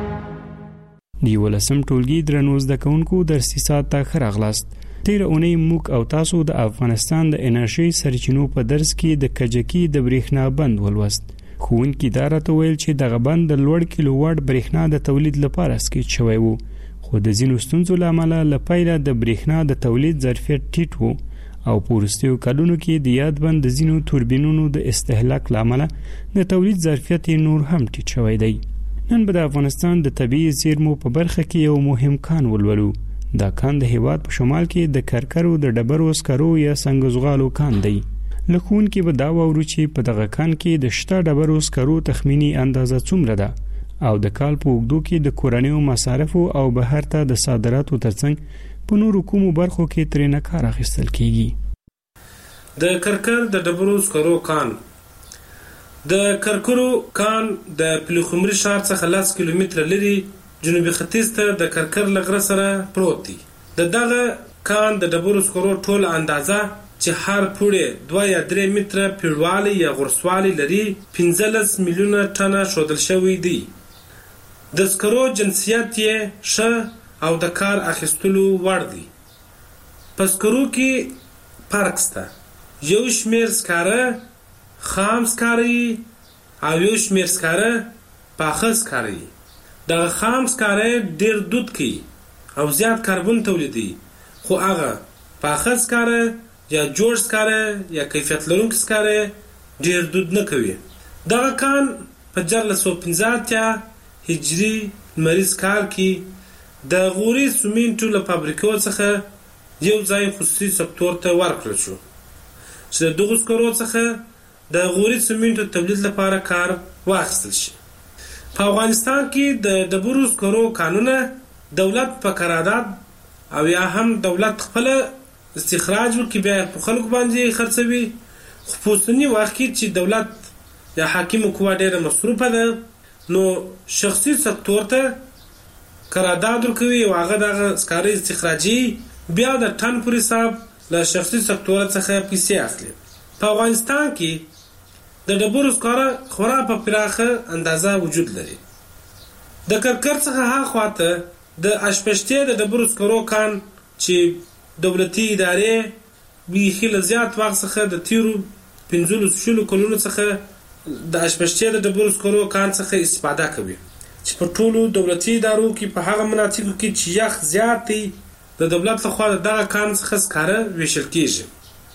دی ولسم ټولګي درنوز د کونکو درسي ساعت ته خراغلاست. تیر اونۍ موږ او تاسو د افغانستان د انرژي سرچینو په درس کې د کجکی د برېښنا بند ولوست. ښوونکي دا راته ویل چې دغه بند د لوړ کیلو واټ برېښنا د تولید لپاره سکیچ شوی وو، خو د ځینو ستونزو له امله له پیله د برېښنا د تولید ظرفیت ټیټ وو او په وروستیو کلونو کې د یاد بند د ځینو توربینونو د استهلاک له امله د تولید ظرفیت نور هم ټیټ شوی دی. نن به د افغانستان د طبیعي زیرمو په برخه کې یو مهم کان ولولو. دا کان د هیواد په شمال کې د کرکرو د ډبرو سکرو یا سنگزغالو کان دی. لکون کې به دا وورو چې په دغه کان کې د شته ډبرو سکرو تخمینی اندازه څومره ده او د کال په اوږدو کې د کورنیو مصارفو او بهر ته د صادراتو ترڅنګ په نورو کومو برخو کې ترېنه کار اخیستل کیږي. د کرکر د ډبرو سکرو کان د کرکرو کان د پلخمري ښار څخه 10 کیلومتره لري جنوبي ختیځ ته د کرکر لغره سره پروت دی. دغه کان د ډبرو سکرو ټول اندازه چې هر پوړی 2 یا 3 متره پیړوالی یا غرسوالی لري 15 میلیونه ټنه شودل شوی دی. د سکرو جنسیت یې ښه او د کار اخیستلو وړ دی. په سکرو کې فرق شته. یو شمیر سکاره خام سکاره او یو شمیر سکاره پاخه سکاره. دغه خام سکاره ډیر دود کوي او زیات کاربن تولیدي، خو هغه پاخه سکاره یا جوړ سکاره یا کیفیت لرونکي سکاره ډیر دود نه کوي. دغه کان په 1415 هجری لمریز کال کې د غوري سمنټو له فابریکو څخه یو ځای خصوصي سکتور ته ورکړل شو چې د دغه سکرو څخه د غوري سمنټو تولید لپاره کار واخیستل شي. په افغانستان کې د ډبرو سکرو کانونه دولت په قرارداد او یا هم دولت خپل استخراج وکړي بیا په خلکو باندې خرڅوي، خو په اوسني وخت کې چې دولت یا حاکمه قوه ډیره مصروفه ده نو شخصي سکتور ته قرارداد ورکوي او هغه دغه سکاره استخراجي بیا د ټن پر حساب له شخصي سکتور څخه پیسې اخلي. په افغانستان کې د ډبرو سکاره خورا په پراخه اندازه وجود لري. د کرکر څخه ها خواته د اشپشتي د ډبرو سکرو کان چې دولتي ادارې بیخي له زیات وخت څخه د تیرو 15 کلونو څخه د اشپشتي د ډبرو سکرو کان څخه استفاده کوي چې په ټولو دولتي ادارو کې په هغه مناطقو کې چې یخ زیات دی د دولت لخوا دغه کان څخه سکاره ویشل کیږي.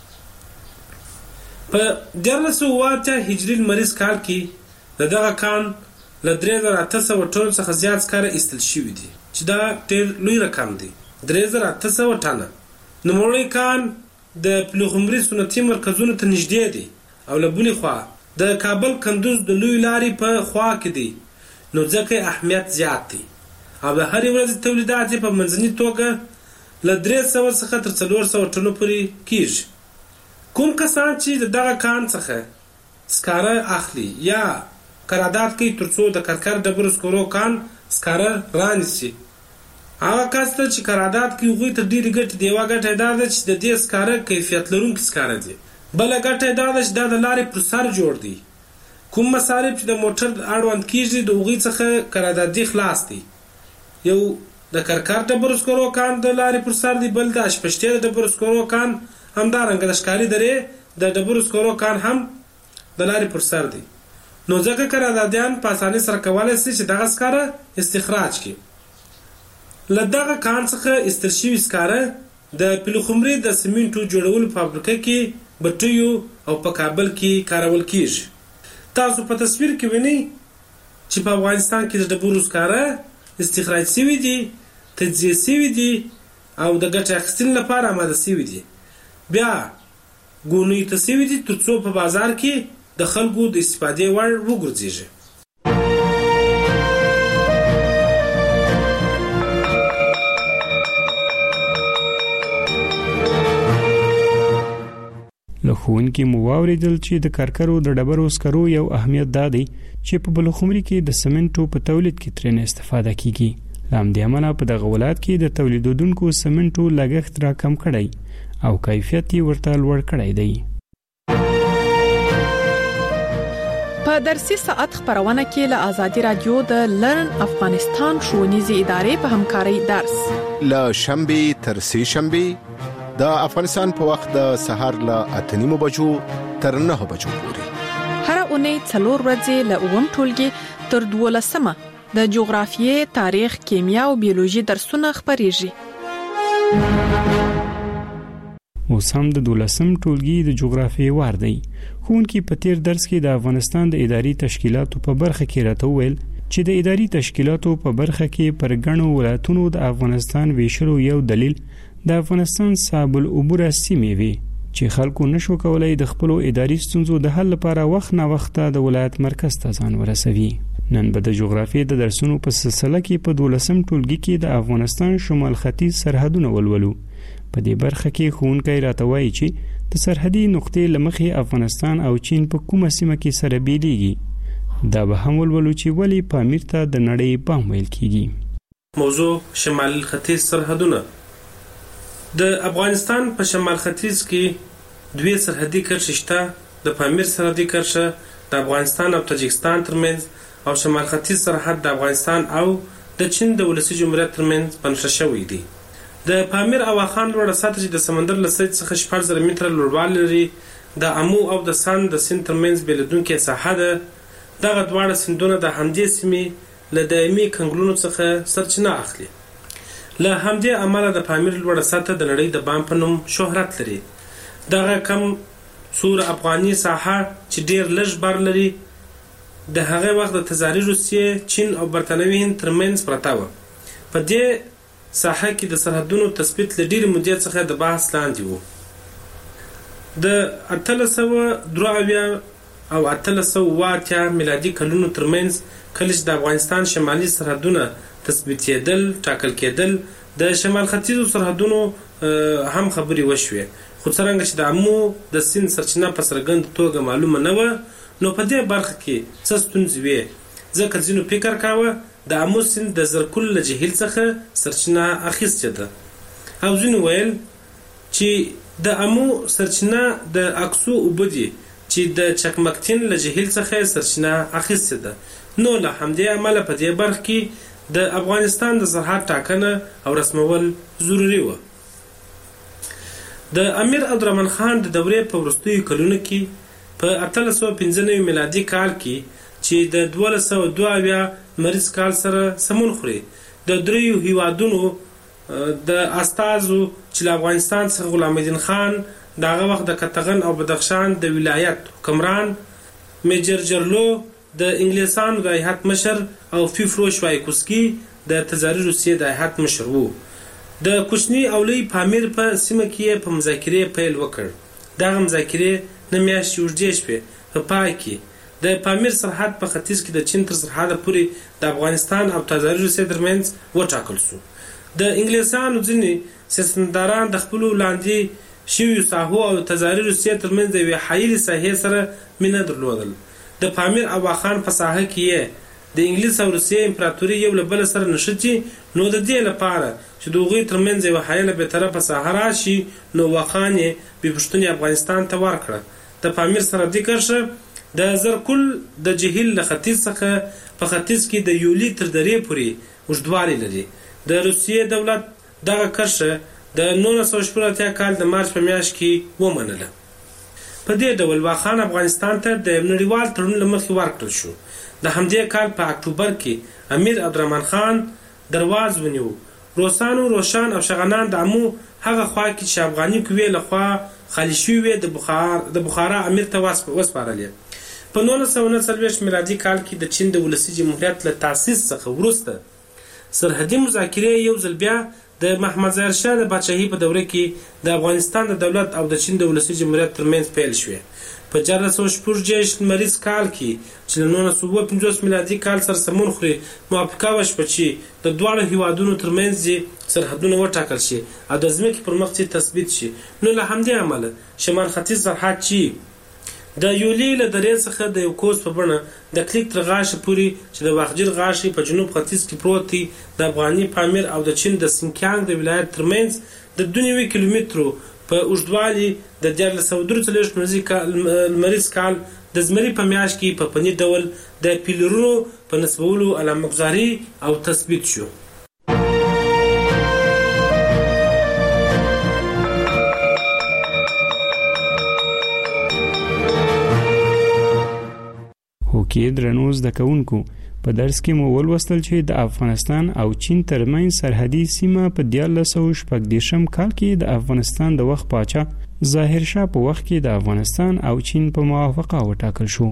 په 1408 هجری لمریز کال کې دغه کان له 3800 ټن څخه زیات سکاره ایستل شوی دی چې دا ډېر لوی رقم دی. 3800 ټنه. نوموړی کان د پلخمري صنعتي مرکزونو ته نږدې دی او له بلې خوا د کابل کندوز د لوی لارې په خوا کې دی، نو ځکه اهمیت زیات دی او د هرې ورځې تولیدات په منځني توګه له 300 څخه تر 400 ټنو پورې کیږي. کوم کسان چې دغه کان څخه سکاره اخلي یا قرارداد کوي ترڅو د کرکر ډبرو سکرو کان سکاره رانیسي، هغه کس ته چې قرارداد کوي هغوی ته ډېرې ګټې دي. یوه ګټه دا ده چې د دې سکاره کیفیت لرونکي سکاره دي. بله ګټه دا ده چې دا د لارې پر سر جوړ دی. کوم مصارف چې د موټر اړوند کیږي د هغوی څخه قراردادي خلاص دي. یو د کرکر ډبرو سکرو کان د لارې پر سر دی، بل د اشپشتي د ډبرو سکرو کان همدارنګه د ښکاري درې د ډبرو سکرو کان هم د لارې پر سر دی. نو ځکه قراردادیان په اسانۍ سره کولی شي چې دغه سکاره استخراج کړي. له دغه کان څخه ایستل شوي سکاره د پلخمري د سمنټو جوړولو فابریکه کې بټیو او په کابل کې کارول کیږي. تاسو په تصویر کې وینئ چې په افغانستان کې د ډبرو سکاره استخراج شوي دي، تجزیه شوي دي او د ګټې اخیستنې لپاره آماده شوي دي. بیا ګونیو ته شوي دي ترڅو په بازار کې د خلکو د استفادې وړ وګرځېږي. له ښوونکي مو واورېدل چې د کرکرو د ډبرو سکرو یو اهمیت دا دی چې په بلخمري کې د سمنټو په تولید کې ترېنه استفاده کیږي. همدې امله په دغه ولایت کې د تولیدونکو سمنټو لګښت را کم کړی او کیفیت یې ورته لوړ کړی دی. په درسي ساعت خبرونه کې له آزادي رادیو د لرن افغانستان ښوونیزې ادارې په همکارۍ درس له شنبه تر سه شنبه د افغانستان په وخت د سهار له 8:30 بجو تر 9 بجو پورې هر اونۍ 4 ورځې له 9 ټولګي تر 12 د جغرافیې، تاریخ، کیمیا او بیولوژي درسونه خبريږي. اوس هم د 12 ټولګي د جغرافیې وار دی. ښوونکي په تیر درس کې د افغانستان د اداري تشکیلاتو په برخه کې راته وویل چې د اداري تشکیلاتو په برخه کې پر ګڼو ولایتونو د افغانستان ویشلو یو دلیل د افغانستان صاحب العبور سیمې وي چې خلکو نشو کولای د خپل اداري ستونزو د حل لپاره وخت نه وخت د ولایت مرکز ته ځان ورسوي. نن به د جغرافیې د درسونو په سلسله کې په 12 ټولګي کې د افغانستان شمال ختیځ سرحدونه ولولو. په دې برخه کې ښوونکی راته وایي چې د سرحدي نقطې لمخې افغانستان او چین په کومه سیمه کې سره بیلیږي. دا به هم ولولو چې ولی پامیر ته د نړۍ بام ویل کیږي. موضوع شمال ختیځ سرحدونه. د افغانستان په شمال ختیځ کې دوه سرحدي کرښې شته، د پامیر سرحدي کرښه د افغانستان او تاجکستان ترمنځ او شمال ختیځ سرحد د افغانستان او د چین د ولسي جمهوریت ترمنځ بنښت شوی دی. د پامیر او واخان لوړه سطح چې د سمندر له سطحې څخه 4000 متره لوړوالی لري، د امو او د سند د سیند ترمنځ بیلېدونکې ساحه ده. دغه دواړه سیندونه د همدې سیمې له دایمي کنګلونو څخه سرچینه اخلي. له همدې امله د پامیر لوړه سطح د نړۍ د بام په نوم شهرت لري. دغه کم سور افغاني ساحه چې ډیر لږ بار لري د هغه وخت د تزاري روسیې، چین او برتانوي هند ترمنځ پرته وه. په دې ساحه کې د سرحدونو تثبیت له ډېرې مودې څخه د بحث لاندې وو. د 1873 او 1880 میلادي کلونو ترمنځ کله چې د افغانستان شمالي سرحدونه تثبیتېدل ټاکل کېدل، د شمال ختیځو سرحدونو هم خبرې وشوې، خو څرنګه چې د امو د سیند سرچینه په څرګنده توګه معلومه نه وه، نو په دې برخه کې څه ستونزې وې. ځکه ځینو فکر کاوه د امو سیند د زرکل له جهیل څخه سرچینه اخیستې ده، او ځینو ویل چې د امو سرچینه د اکسو اوبه دي چې د چکمکتین له جهیل څخه سرچینه اخیستې ده. نو له همدې امله په دې برخه کې د افغانستان د سرحد ټاکنه او رسمول ضروري وه. د امیر عبدالرحمن خان د دورې په وروستیو کلونو کې په 1895 میلادي کال کې چې د 1202 مریض کال سره سمون خوري، د دریو هیوادونو د استازو چې له افغانستان څخه غلام الدین خان دغه وخت د کتغن او بدخشان د ولایت حکمران، میجر جرلو د انګلیسانو د هیئت مشر او فیفروش وایکوسکي د تزاري روسیې د هیئت مشر وو. د کوچني او لوی پامیر په سیمه کې په مذاکرې پیل وکړ. دغه مذاکرې نه میاشتې اوږدې شوې. په پای کې د پامیر سرحد په ختیځ کې د چین تر سرحده پورې د افغانستان او تزاري روسیې ترمنځ وټاکل شو. د انګلیسانو ځینې سیاستمداران د خپلو لاندې شویو ساحو او تزاري روسیې ترمنځ د یوې حایلې ساحې سره مینه درلودل. د پامیر او واخان په ساحه کې د انګلیس او روسیې امپراتوري یو له بل سره نښتي، نو د دې لپاره چې د هغوی ترمنځ یوه حایله بېطرفه ساحه راشي، نو واخان یې بې پوښتنې افغانستان ته ورکړه. د پامیر سرحدي کرښه د زرکل د جهیل له ختیځ څخه په ختیځ کې د یولي تر درې پورې اوږدوالی لري. د روسیې دولت دغه کرښه د 1980 کال د مارچ په میاشت کې ومنله. په دې ډول واخان افغانستان ته د نړیوال تړون له مخې ورکړل شو. د همدې کال په اکتوبر کې امیر عبدالرحمن خان درواز ونیو. روسانو، روشان او شغنان د امو هغه خوا کې چې افغاني قوې لخوا خالي شوې د بخارا امیر ته وسپارلې. په 1939 میلادي کال کې د چین د ولسي جمهوریت له تاسیس څخه وروسته سرحدي مذاکرې یو ځل بیا د محمد ظاهر شاه د پاچاهۍ په دوره کې د افغانستان د دولت او د چین د ولسي جمهوریت ترمنځ پیل شوې. په 1466 لمریز کال کې چې له 1950 میلادي کال سره سمون خوري، موافقه وشوه چې د دواړو هیوادونو ترمنځ سرحدونه وټاکل شي او د ځمکې پر مخ تثبیت شي. نو له همدې امله شمال ختیځ سرحد چې د یولې له درې څخه د یو کوس په بڼه د کلیک تر غاښه پورې چې د واخجل غاښې په جنوب ختیځ کې پروت دی د افغاني پامیر او د چین د سینکیانګ د ولایت ترمنځ د 2 کیلومترو په اوږدوالي د 1443 لمریز کال د زمري په میاشت کې په فني ډول د پیلرونو په نسبولو علامتګذاري او تثبیت شو. هوکې درنو زده کوونکو په درس کې مو ولوستل چې د افغانستان او چین ترمنځ سرحدي سیمه په 1914 کال کې د افغانستان د وخت پاچا ظاهر شاه په وخت کې د افغانستان او چین په موافقه وټاکل شو.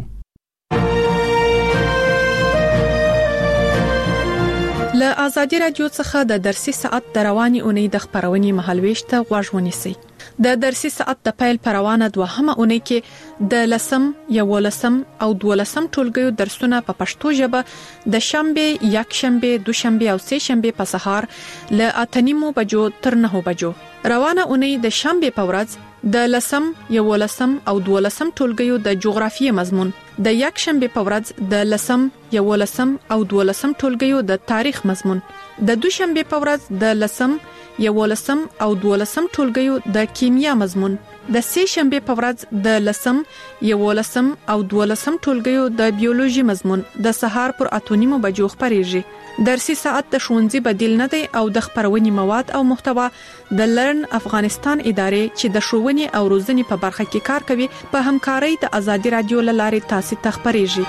له آزادي رادیو څخه د درسي ساعت د رواني اونۍ د خبرونې مهالويش ته غوږ ونیسئ. د درسي ساعت د پیل پروانه دوهمه اونۍ کې د لسم، یولسم او دولسم ټولګیو درسونه په پښتو ژبه د شنبه، یکشنبه، دوشنبه او سه شنبه په سهار له 8:30 بجو تر 9 بجو. روانه اونۍ د شنبه په ورځ د لسم، یولسم او دولسم ټولګیو د جغرافیې مضمون، د یکشنبه په ورځ د لسم، یولسم او دولسم ټولګیو د تاریخ مضمون، د دوشنبه په ورځ د لسم، یولسم او دولسم ټولګیو د کیمیا مضمون، د سه شنبه په ورځ د لسم، یولسم او دولسم ټولګیو د بیولوژي مضمون د سهار پر 8:30 بجو خبرېږي. درسي ساعت د ښوونځي بدیل نه دی او د خبرونې مواد او محتوا د لرن افغانستان ادارې چې د ښوونې او روزنې په برخه کې کار کوي په همکارۍ د آزادي رادیو لارې تاسو ته خبرېږي.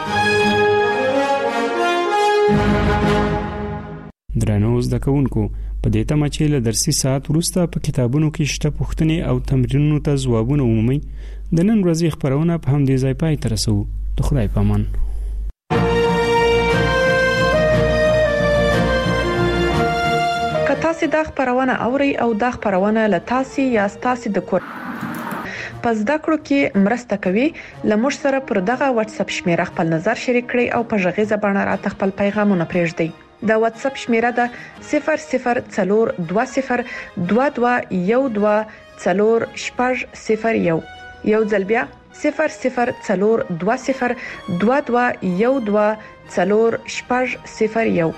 درنو زده کوونکو په دې تمه چې له درسي ساعت وروسته په کتابونو کې شته پوښتنې او تمرینونو ته ځوابونه ومومئ، د نن ورځې خبرونه په همدې ځای پای ته رسوو. د خدای په امان. تاسو دا خبرونه اوري او دا خبرونه له تاسو یا تاسو د کور پس دا کړو کې مرسته کوي. لمر سره پر دغه واتس اپ شمیره خپل نظر شریک کړئ او په ژغې زبانه راته خپل پیغامونه پرېږدئ. دا واتس اپ شمیره ده 0042121401. یو ځل بیا 0042121401.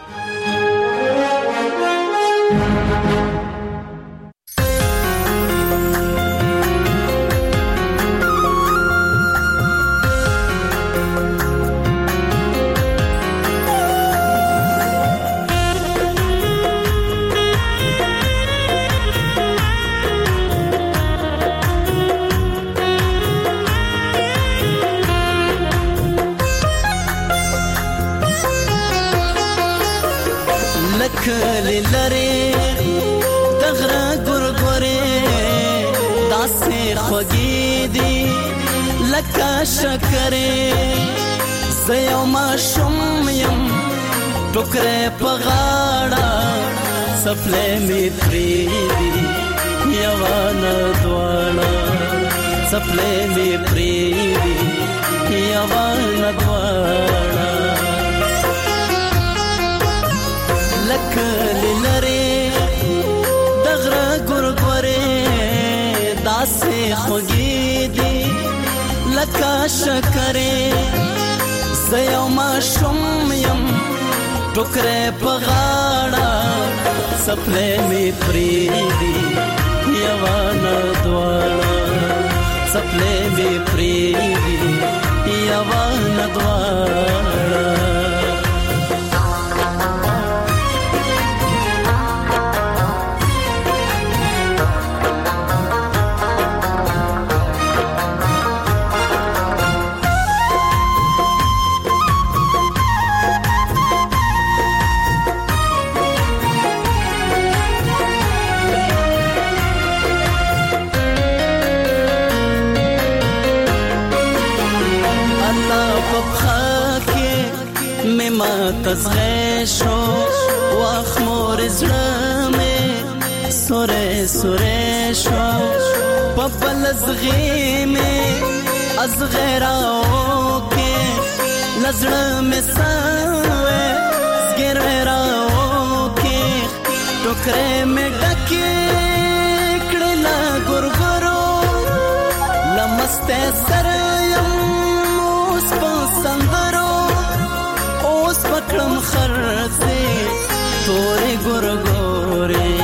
کلی لري دغره ګورګورې داسې خوږې دي لکه شکرې زه یو ماشوم یم ټوکرې په غاړه څپلۍ مې پرېږدي یوه نه دواړه څپلۍ مې پرېږدي یوه نه دواړه لکلی لري دغره ګورګورې داسې خوږې دي لکه شکرې زه یو ماشوم یم ټوکرې په غاړه څپلۍ مې پرېږدي یوه نه دواړه څپلۍ مې پرېږدي یوه نه دواړه تزغه شو واخ مور زړه مې سورې سورې شو په بل زغې مې ازغراو کې لزړه مې سوې زګراو کې ټوکرې مې ډکې کړل ګورګورو لمسته سره يم کړم خرڅه تورې ګورګورې